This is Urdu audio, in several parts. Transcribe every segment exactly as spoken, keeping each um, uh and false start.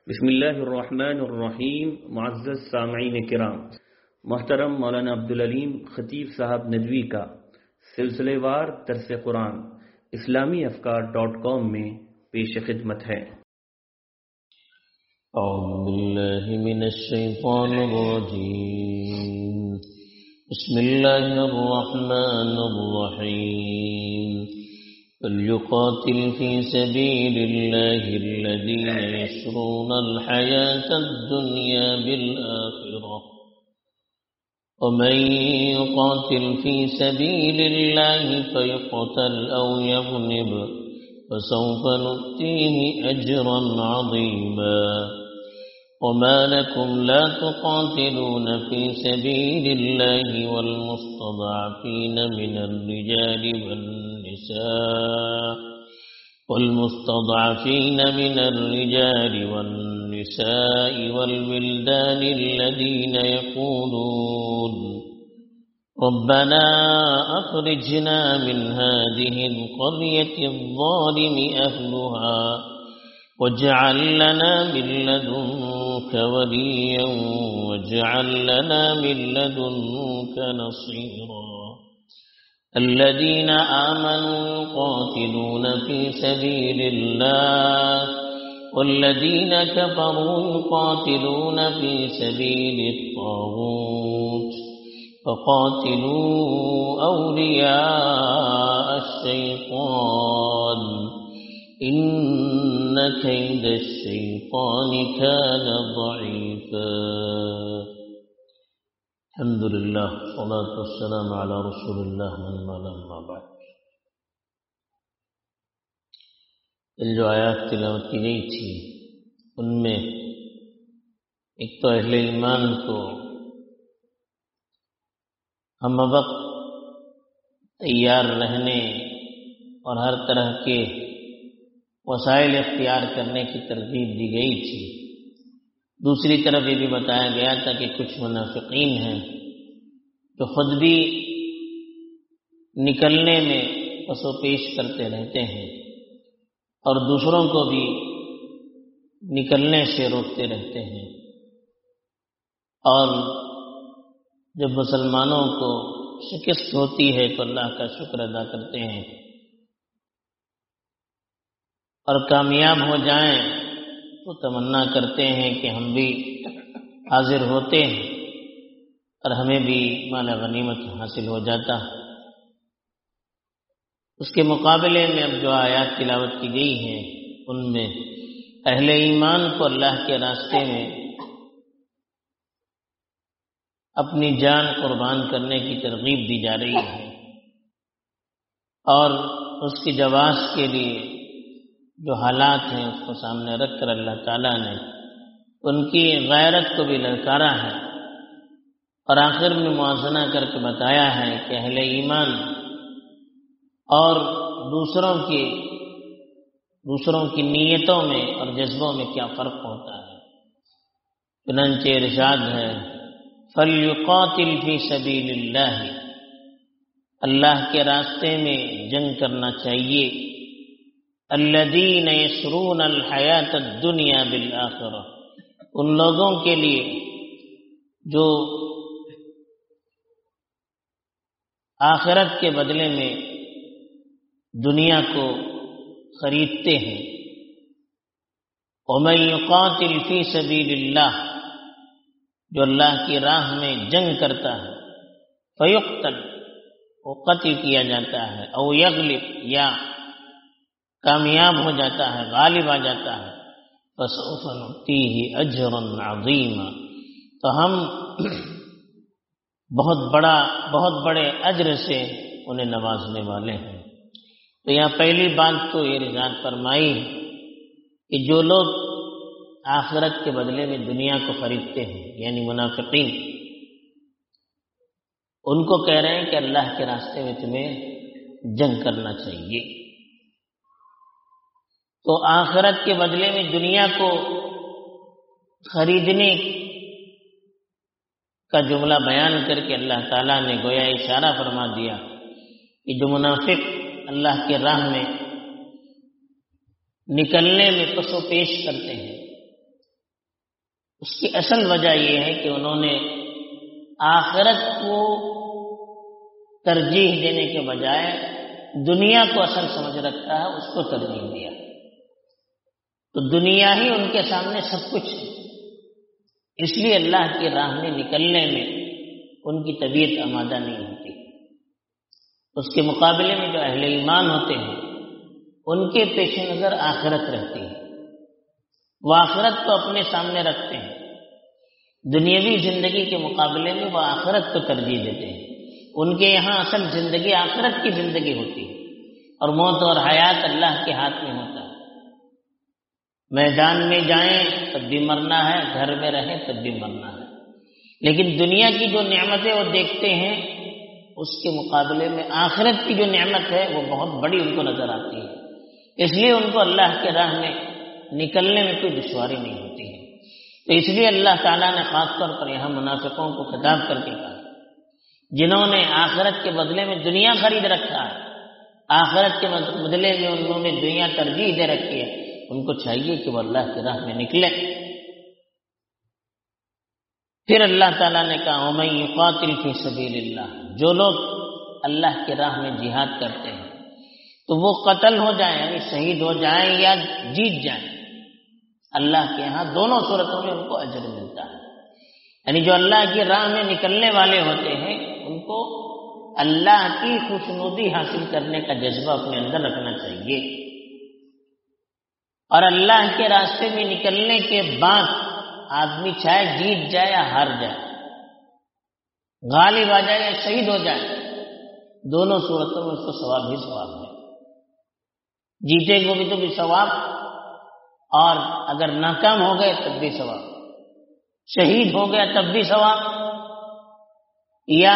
بسم اللہ الرحمن الرحیم. معزز سامعین کرام، محترم مولانا عبدالعلیم خطیب صاحب ندوی کا سلسلے وار درس قرآن اسلامی افکار ڈاٹ کام میں پیش خدمت ہے. اعوذ باللہ من الشیطان الرجیم. بسم اللہ الرحمن الرحیم. فليقاتل في سبيل الله الذين يشرون الحياة الدنيا بالآخرة ومن يقاتل في سبيل الله فيقتل أو يغلب فسوف نؤتيه أجرا عظيما. وما لكم لا تقاتلون في سبيل الله والمستضعفين من الرجال والنساء والمستضعفين من الرجال والنساء والولدان الذين يقولون ربنا أخرجنا من هذه القرية الظالم أهلها واجعل لنا من لدنك وليا واجعل لنا من لدنك نصيرا. الذين آمنوا يقاتلون في سبيل الله والذين كفروا يقاتلون في سبيل الطاغوت فقاتلوا أولياء الشيطان إن كيد الشيطان كان ضعيفا. الحمد للہ والصلاة والسلام علی رسول اللہ اما بعد. کل جو آیات تلاوت کی گئی تھی ان میں ایک تو اہل ایمان کو ہم وقت تیار رہنے اور ہر طرح کے وسائل اختیار کرنے کی ترغیب دی گئی تھی. دوسری طرف یہ بھی بتایا گیا تھا کہ کچھ منافقین ہیں جو خود بھی نکلنے میں پس و پیش کرتے رہتے ہیں اور دوسروں کو بھی نکلنے سے روکتے رہتے ہیں، اور جب مسلمانوں کو شکست ہوتی ہے تو اللہ کا شکر ادا کرتے ہیں، اور کامیاب ہو جائیں تو تمنا کرتے ہیں کہ ہم بھی حاضر ہوتے ہیں اور ہمیں بھی مال غنیمت حاصل ہو جاتا. اس کے مقابلے میں اب جو آیات تلاوت کی گئی ہیں ان میں اہل ایمان کو اللہ کے راستے میں اپنی جان قربان کرنے کی ترغیب دی جا رہی ہے، اور اس کی جواز کے لیے جو حالات ہیں اس کو سامنے رکھ کر اللہ تعالیٰ نے ان کی غیرت کو بھی للکارا ہے، اور آخر میں موازنہ کر کے بتایا ہے کہ اہل ایمان اور دوسروں کی دوسروں کی نیتوں میں اور جذبوں میں کیا فرق ہوتا ہے. چنانچہ ارشاد ہے فَلْيُقَاتِلْ فِي سَبِيلِ اللَّهِ، اللہ کے راستے میں جنگ کرنا چاہیے. الذین یشرون الحیات الدنیا بالآخرہ، ان لوگوں کے لیے جو آخرت کے بدلے میں دنیا کو خریدتے ہیں. ومن یقاتل فی سبیل اللہ، جو اللہ کی راہ میں جنگ کرتا ہے، فیقتل، وہ قتل کیا جاتا ہے، او یغلب، یا کامیاب ہو جاتا ہے، غالب آ جاتا ہے، فسوف نؤتیہ اجرا عظیما، تو ہم بہت بڑا بہت بڑے اجر سے انہیں نوازنے والے ہیں. تو یہاں پہلی بات تو یہ ارشاد فرمائی کہ جو لوگ آخرت کے بدلے میں دنیا کو خریدتے ہیں یعنی منافقین، ان کو کہہ رہے ہیں کہ اللہ کے راستے میں تمہیں جنگ کرنا چاہیے. تو آخرت کے بدلے میں دنیا کو خریدنے کا جملہ بیان کر کے اللہ تعالیٰ نے گویا اشارہ فرما دیا کہ جو منافق اللہ کے راہ میں نکلنے میں پس و پیش کرتے ہیں اس کی اصل وجہ یہ ہے کہ انہوں نے آخرت کو ترجیح دینے کے بجائے دنیا کو اصل سمجھ رکھا ہے، اس کو ترجیح دیا۔ تو دنیا ہی ان کے سامنے سب کچھ ہے، اس لیے اللہ کی راہ میں نکلنے میں ان کی طبیعت آمادہ نہیں ہوتی۔ اس کے مقابلے میں جو اہل ایمان ہوتے ہیں ان کے پیش نظر آخرت رہتی ہے، وہ آخرت کو اپنے سامنے رکھتے ہیں، دنیاوی زندگی کے مقابلے میں وہ آخرت کو ترجیح دیتے ہیں۔ ان کے یہاں اصل زندگی آخرت کی زندگی ہوتی ہے، اور موت اور حیات اللہ کے ہاتھ میں ہوتا ہے۔ میدان میں جائیں تب بھی مرنا ہے، گھر میں رہیں تب بھی مرنا ہے، لیکن دنیا کی جو نعمتیں وہ دیکھتے ہیں اس کے مقابلے میں آخرت کی جو نعمت ہے وہ بہت بڑی ان کو نظر آتی ہے، اس لیے ان کو اللہ کے راہ میں نکلنے میں کوئی دشواری نہیں ہوتی ہے۔ تو اس لیے اللہ تعالیٰ نے خاص طور پر یہاں منافقوں کو خطاب کر کے کہا، جنہوں نے آخرت کے بدلے میں دنیا خرید رکھا ہے، آخرت کے بدلے میں انہوں نے دنیا ترجیح دے رکھی ہے، ان کو چاہیے کہ وہ اللہ کی راہ میں نکلے۔ پھر اللہ تعالیٰ نے کہا وَمَن يُقَاتِلْ فِي سَبِيلِ اللَّهِ، جو لوگ اللہ کی راہ میں جہاد کرتے ہیں تو وہ قتل ہو جائیں یعنی شہید ہو جائیں یا جیت جائیں، اللہ کے ہاں دونوں صورتوں میں ان کو اجر ملتا ہے۔ یعنی جو اللہ کی راہ میں نکلنے والے ہوتے ہیں ان کو اللہ کی خوشنودی حاصل کرنے کا جذبہ اپنے اندر رکھنا چاہیے، اور اللہ کے راستے میں نکلنے کے بعد آدمی چاہے جیت جائے یا ہار جائے، غالب آ جائے یا شہید ہو جائے، دونوں صورتوں میں اس کو ثواب ہی ثواب ہے۔ جیتے کو بھی تو بھی ثواب، اور اگر ناکام ہو گئے تب بھی ثواب، شہید ہو گیا تب بھی ثواب، یا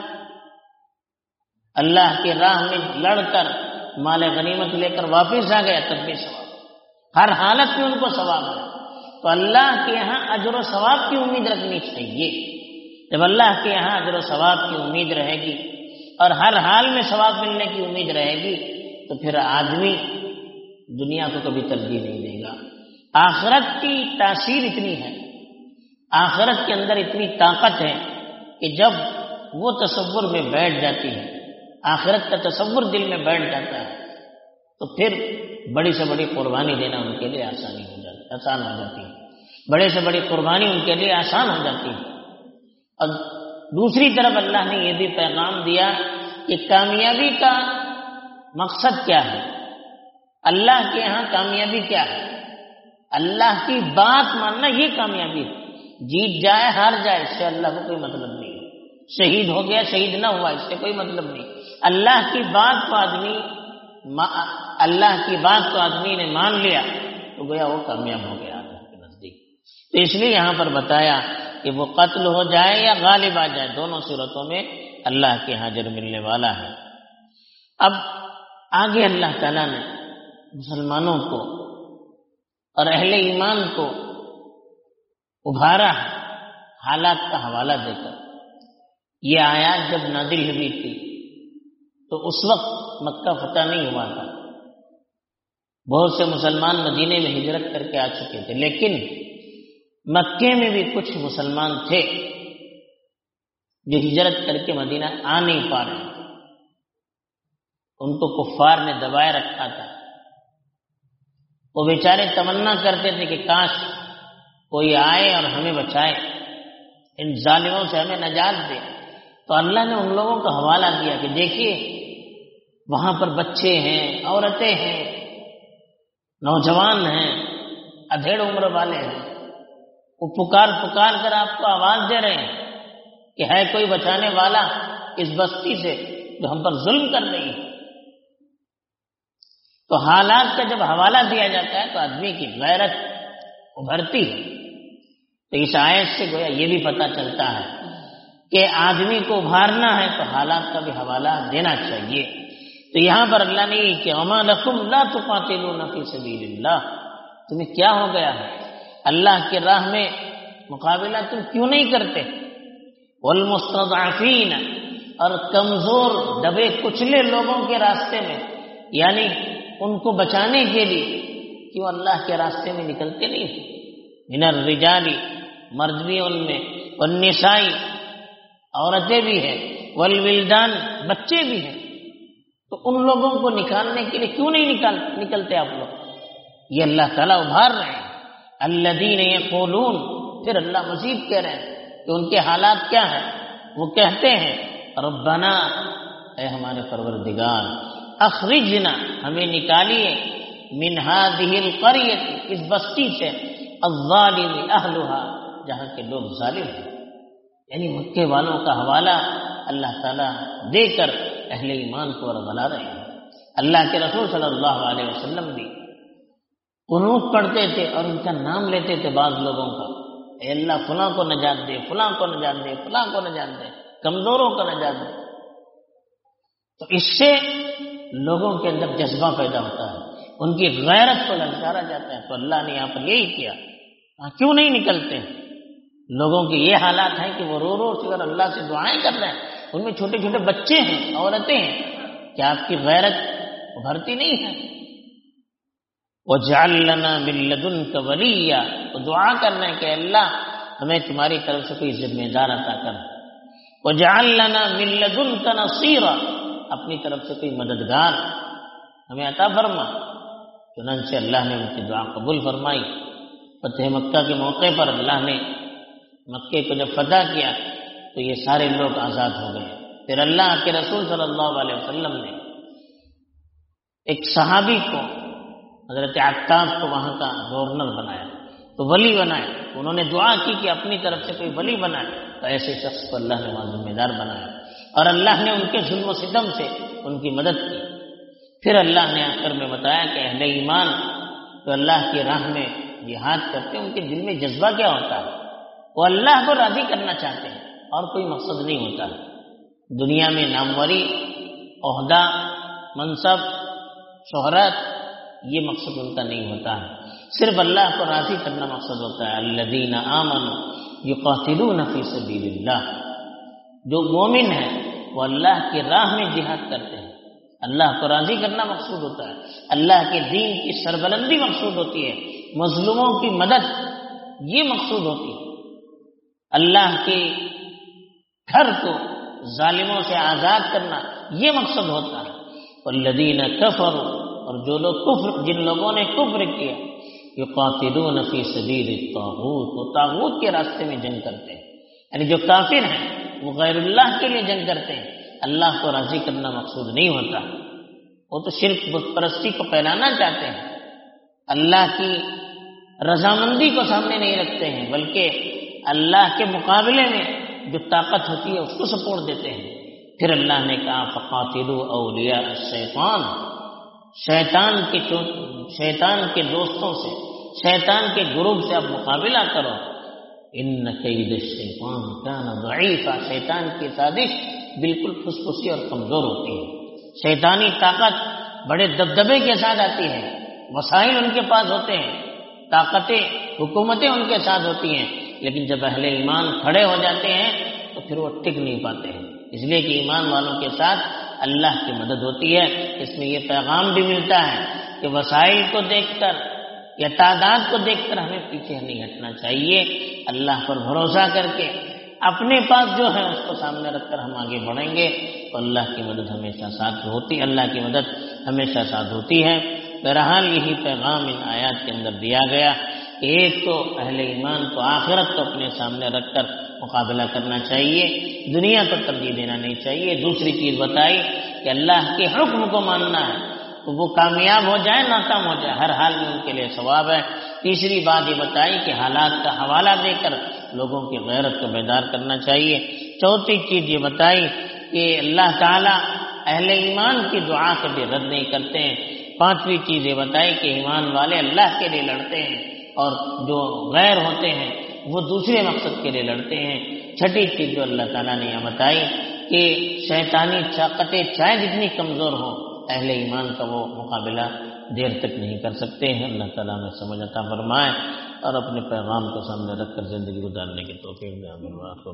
اللہ کی راہ میں لڑ کر مال غنیمت لے کر واپس آ گیا تب بھی ثواب، ہر حالت میں ان کو ثواب ہے۔ تو اللہ کے یہاں اجر و ثواب کی امید رکھنی چاہیے۔ جب اللہ کے یہاں اجر و ثواب کی امید رہے گی اور ہر حال میں ثواب ملنے کی امید رہے گی تو پھر آدمی دنیا کو کبھی ترجیح نہیں دے گا۔ آخرت کی تاثیر اتنی ہے، آخرت کے اندر اتنی طاقت ہے کہ جب وہ تصور میں بیٹھ جاتی ہے، آخرت کا تصور دل میں بیٹھ جاتا ہے تو پھر بڑی سے بڑی قربانی دینا ان کے لیے آسانی ہو جاتی آسان ہو جاتی ہے، بڑے سے بڑی قربانی ان کے لیے آسان ہو جاتی ہے۔ اور دوسری طرف اللہ نے یہ بھی پیغام دیا کہ کامیابی کا مقصد کیا ہے، اللہ کے یہاں کامیابی کیا ہے، اللہ کی بات ماننا یہ کامیابی ہے۔ جیت جائے ہار جائے اس سے اللہ کو کوئی مطلب نہیں ہے، شہید ہو گیا شہید نہ ہوا اس سے کوئی مطلب نہیں، اللہ کی بات کو آدمی اللہ کی بات کو آدمی نے مان لیا تو گویا وہ کامیاب ہو گیا اللہ کے نزدیک۔ تو اس لیے یہاں پر بتایا کہ وہ قتل ہو جائے یا غالب آ جائے، دونوں صورتوں میں اللہ کے ہاں اجر ملنے والا ہے۔ اب آگے اللہ تعالیٰ نے مسلمانوں کو اور اہل ایمان کو ابھارا ہے حالات کا حوالہ دے کر۔ یہ آیات جب نازل ہوئی تھی تو اس وقت مکہ فتح نہیں ہوا تھا، بہت سے مسلمان مدینے میں ہجرت کر کے آ چکے تھے، لیکن مکے میں بھی کچھ مسلمان تھے جو ہجرت کر کے مدینہ آ نہیں پا رہے، ان کو کفار نے دبائے رکھا تھا۔ وہ بیچارے تمنا کرتے تھے کہ کاش کوئی آئے اور ہمیں بچائے، ان ظالموں سے ہمیں نجات دے۔ تو اللہ نے ان لوگوں کا حوالہ دیا کہ دیکھیے وہاں پر بچے ہیں، عورتیں ہیں، نوجوان ہیں، ادھیڑ عمر والے ہیں، وہ پکار پکار کر آپ کو آواز دے رہے ہیں کہ ہے کوئی بچانے والا اس بستی سے جو ہم پر ظلم کر رہی ہے۔ تو حالات کا جب حوالہ دیا جاتا ہے تو آدمی کی غیرت ابھرتی ہے۔ تو اس آیت سے گویا یہ بھی پتہ چلتا ہے کہ آدمی کو ابھارنا ہے تو حالات کا بھی حوالہ دینا چاہیے۔ تو یہاں پر اللہ نے یہ کہ وَمَا لَكُمْ لَا تُقَاتِلُونَ فِي سَبِيلِ اللَّهِ، تمہیں کیا ہو گیا ہے، اللہ کی راہ میں مقابلہ تم کیوں نہیں کرتے؟ وَالْمُسْتَضْعَفِينَ، اور کمزور دبے کچلے لوگوں کے راستے میں، یعنی ان کو بچانے کے لیے کیوں اللہ کے راستے میں نکلتے نہیں؟ من الرجال مرد بھی ان میں، والنسائی عورتیں بھی ہیں، والولدان بچے بھی ہیں. تو ان لوگوں کو نکالنے کے لیے کیوں نہیں نکال نکلتے آپ لوگ؟ یہ اللہ تعالیٰ ابھار رہے ہیں. الذین یقولون، پھر اللہ مزید کہہ رہے ہیں کہ ان کے حالات کیا ہیں. وہ کہتے ہیں ربنا، اے ہمارے پروردگار، اخرجنا، ہمیں نکالیے، من هذه القرية، اس بستی سے، الظالم اہلھا، جہاں کے لوگ ظالم ہیں. یعنی مکے والوں کا حوالہ اللہ تعالیٰ دے کر اہل ایمان کو ورغلا رہے ہیں. اللہ کے رسول صلی اللہ علیہ وسلم بھی قنوت پڑھتے تھے اور ان کا نام لیتے تھے بعض لوگوں کا، اے اللہ فلاں کو نجات دے، فلاں کو نجات دے، فلاں کو نجات دے، کمزوروں کو نجات دے. تو اس سے لوگوں کے اندر جذبہ پیدا ہوتا ہے، ان کی غیرت کو للکارا جاتا ہے. تو اللہ نے یہاں پر یہی کیا. کیوں نہیں نکلتے؟ لوگوں کے یہ حالات ہیں کہ وہ رو رو کر اللہ سے دعائیں کر رہے ہیں، ان میں چھوٹے چھوٹے بچے ہیں، عورتیں ہیں. کیا آپ کی غیرت ابھرتی نہیں ہے؟ وَاجْعَلْ لَنَا مِن لَّدُنْكَ وَلِيًّا، تو دعا کرنا ہے کہ اللہ ہمیں تمہاری طرف سے کوئی ذمہ دار عطا کر. وَاجْعَلْ لَنَا مِن لَّدُنْكَ نَصِيرًا، اپنی طرف سے کوئی مددگار ہمیں عطا فرما. چنانچہ اللہ نے ان کی دعا قبول فرمائی. فتح مکہ کے موقع پر اللہ نے مکے کو جب فتح کیا تو یہ سارے لوگ آزاد ہو گئے. پھر اللہ کے رسول صلی اللہ علیہ وسلم نے ایک صحابی کو، حضرت عتاب کو وہاں کا گورنر بنایا، تو ولی بنایا. انہوں نے دعا کی کہ اپنی طرف سے کوئی ولی بنائے، تو ایسے شخص کو اللہ نے وہاں ذمہ دار بنایا اور اللہ نے ان کے ظلم و ستم سے ان کی مدد کی. پھر اللہ نے آخر میں بتایا کہ اہل ایمان تو اللہ کی راہ میں جہاد کرتے ہیں، ان کے دل میں جذبہ کیا ہوتا ہے؟ وہ اللہ کو راضی کرنا چاہتے ہیں اور کوئی مقصد نہیں ہوتا. دنیا میں ناموری، عہدہ، منصب، شہرت، یہ مقصد ان کا نہیں ہوتا ہے. صرف اللہ کو راضی کرنا مقصد ہوتا ہے. الذین آمنوا یقاتلون فی سبیل اللہ، جو مومن ہیں وہ اللہ کی راہ میں جہاد کرتے ہیں. اللہ کو راضی کرنا مقصود ہوتا ہے، اللہ کے دین کی سربلندی مقصود ہوتی ہے، مظلوموں کی مدد یہ مقصود ہوتی ہے، اللہ کے گھر کو ظالموں سے آزاد کرنا یہ مقصد ہوتا ہے. والذین کفروا، اور جو لوگ کفر، جن لوگوں نے کفر کیا، یقاتلون فی سبیل الطاغوت، وہ طاغوت کے راستے میں جنگ کرتے ہیں. یعنی جو کافر ہیں وہ غیر اللہ کے لیے جنگ کرتے ہیں. اللہ کو راضی کرنا مقصود نہیں ہوتا، وہ تو شرک بت پرستی کو پھیلانا چاہتے ہیں، اللہ کی رضامندی کو سامنے نہیں رکھتے ہیں، بلکہ اللہ کے مقابلے میں جو طاقت ہوتی ہے اس کو سپورٹ دیتے ہیں. پھر اللہ نے کہا فقاتلوا اولیاء الشیطان، شیطان کے شیطان کے دوستوں سے، شیطان کے گروپ سے آپ مقابلہ کرو. ان کید الشیطان کان ضعیفا، شیطان کی سازش بالکل پھسپھسی اور کمزور ہوتی ہے. شیطانی طاقت بڑے دبدبے کے ساتھ آتی ہے، وسائل ان کے پاس ہوتے ہیں، طاقتیں، حکومتیں ان کے ساتھ ہوتی ہیں، لیکن جب اہل ایمان کھڑے ہو جاتے ہیں تو پھر وہ ٹک نہیں پاتے ہیں. اس لیے کہ ایمان والوں کے ساتھ اللہ کی مدد ہوتی ہے. اس میں یہ پیغام بھی ملتا ہے کہ وسائل کو دیکھ کر یا تعداد کو دیکھ کر ہمیں پیچھے نہیں ہٹنا چاہیے. اللہ پر بھروسہ کر کے اپنے پاس جو ہے اس کو سامنے رکھ کر ہم آگے بڑھیں گے تو اللہ کی مدد ہمیشہ ساتھ ہوتی اللہ کی مدد ہمیشہ ساتھ ہوتی ہے. بہرحال یہی پیغام ان آیات کے اندر دیا گیا کہ ایک تو اہل ایمان کو آخرت کو اپنے سامنے رکھ کر مقابلہ کرنا چاہیے، دنیا کو ترجیح دینا نہیں چاہیے. دوسری چیز بتائی کہ اللہ کے حکم کو ماننا ہے، تو وہ کامیاب ہو جائے ناکام ہو جائے ہر حال میں ان کے لیے ثواب ہے. تیسری بات یہ بتائی کہ حالات کا حوالہ دے کر لوگوں کی غیرت کو بیدار کرنا چاہیے. چوتھی چیز یہ بتائی کہ اللہ تعالیٰ اہل ایمان کی دعا سے بھی رد نہیں کرتے ہیں. پانچویں چیز یہ بتائی کہ ایمان والے اللہ کے لیے لڑتے ہیں اور جو غیر ہوتے ہیں وہ دوسرے مقصد کے لیے لڑتے ہیں. چھٹی چیز جو اللہ تعالیٰ نے یہاں بتائی کہ شیطانی طاقتیں چاہے جتنی کمزور ہوں، اہل ایمان کا وہ مقابلہ دیر تک نہیں کر سکتے ہیں. اللہ تعالیٰ میں سمجھ عطا فرمائے اور اپنے پیغام کو سامنے رکھ کر زندگی گزارنے کی توفیق دے. آمین.